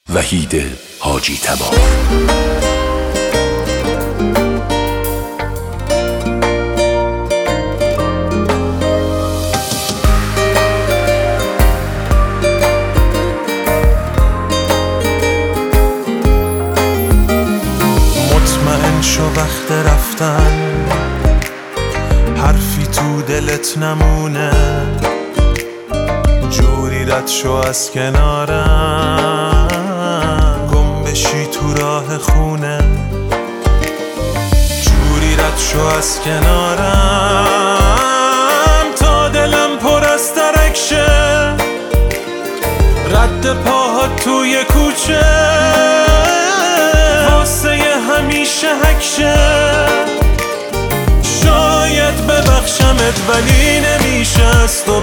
وحید حاجی تبار. مطمئن شو وقت رفتن، حرفی تو دلت نمونه، جوری رد شو از کنارم، گم بشی تو راه خونه، جوری رد شو از کنارم تا دلم پر از ترک شه، رد پاها توی کوچه واسه همیشه حک شه. شاید ببخشمت ولی نمیشه از تو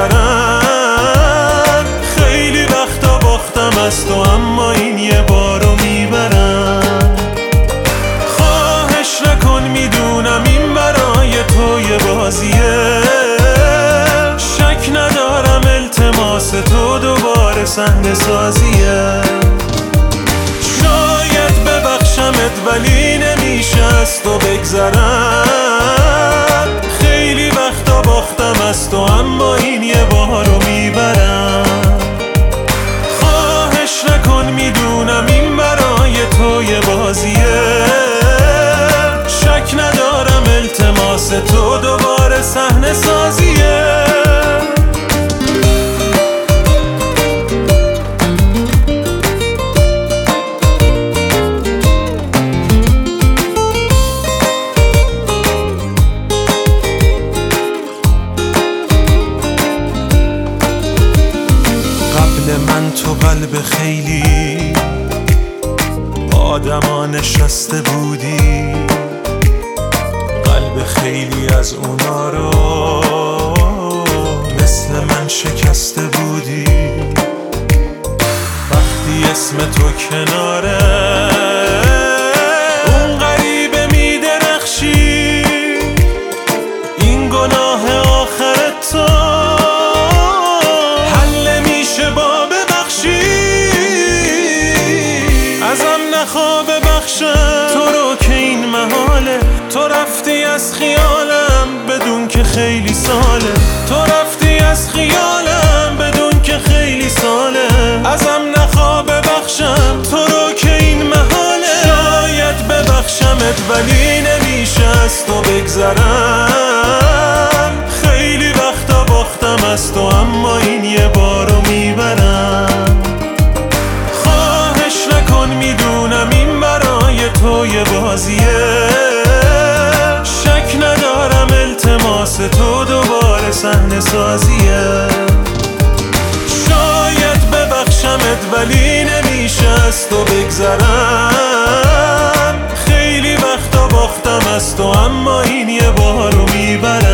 بگذرم، خیلی وقتا باختم از تو اما این یه بارو میبرم. خواهش نکن میدونم این برای تو یه بازیه، شک ندارم التماس تو دوباره صحنه سازیه. شاید ببخشمت ولی نمیشه از تو بگذرم، خیلی وقتا باختم از تو اما این یه بارو میبرم. خواهش نکن میدونم این برای تو یه بازیه، شک ندارم التماس تو دوباره صحنه سازیه. من تو قلب خیلی آدما نشسته بودی، قلب خیلی از اونا رو مثل من شکسته بودی. وقتی اسم تو کناره اون غریبه میدرخشی، این گناه آخرت تو تو رو که این محاله، تو رفتی از خیالم بدون که خیلی ساله، تو رفتی از خیالم بدون که خیلی ساله. ازم نخوا ببخشم تو رو که این محاله، شاید ببخشمت ولی نمیشه از تو بگذرم، خیلی وقتا باختم از تو اما این یه بارو میبرم. خواهش نکن میدونم این برای تو یه بازیه، شک ندارم التماس تو دوباره صحنه سازیه. شاید ببخشمت ولی نمیشه از تو بگذرم، خیلی وقتا باختم از تو اما این یه بارو میبرم.